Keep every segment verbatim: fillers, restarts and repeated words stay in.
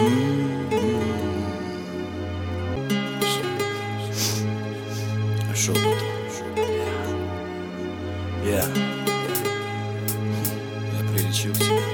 Шепот. Я Я прилечу к тебе.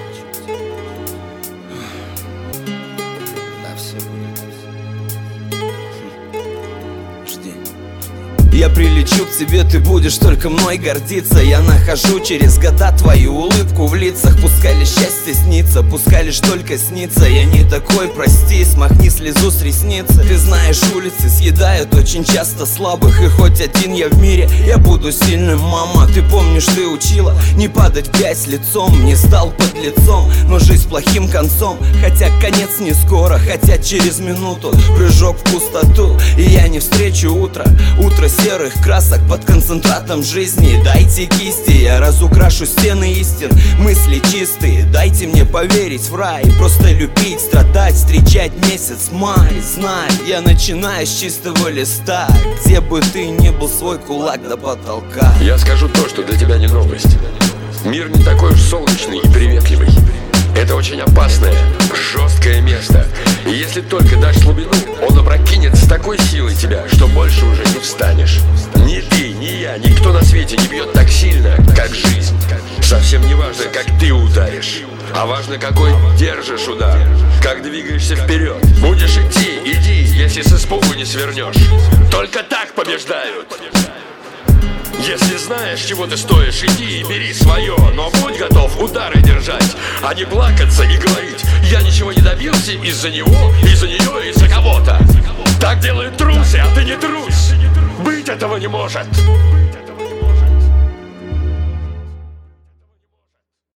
Да, все будет. Жди. Я прилечу к тебе, ты будешь только мной гордиться. Я нахожу через года твою улыбку в лицах. Пускай лишь счастье снится, пускай лишь только снится. Я не такой, прости, смахни слезу с ресницы. Ты знаешь, улицы съедают очень часто слабых. И хоть один я в мире, я буду сильным, мама. Ты помнишь, ты учила не падать в грязь лицом. Не стал под лицом, но жизнь плохим концом. Хотя конец не скоро, хотя через минуту прыжок в пустоту. И я не встречу утро, утро серых красок под концентратом жизни. Дайте кисти, я разукрашу стены истин. Мысли чистые, дайте мне поверить в рай. Просто любить, страдать, встречать месяц май. Знай, я начинаю с чистого листа. Где бы ты ни был, свой кулак до потолка. Я скажу то, что для тебя не новость. Мир не такой уж солнечный и приветливый. Это очень опасное, жесткое место. И если только дашь слабину, он опрокинет с такой силой тебя, что больше уже не встанешь. Ни ты, ни я, никто на свете не бьет так сильно, как жизнь. Совсем не важно, как ты ударишь, а важно, какой держишь удар. Как двигаешься вперед. Будешь идти, иди, если с испугу не свернешь. Только так побеждают. Если знаешь, чего ты стоишь, иди и бери свое. Но будь готов удары держать, а не плакаться и говорить: я ничего не добился из-за него, из-за нее, из-за кого-то. Так делают трусы, а ты не трусь. Быть этого не может.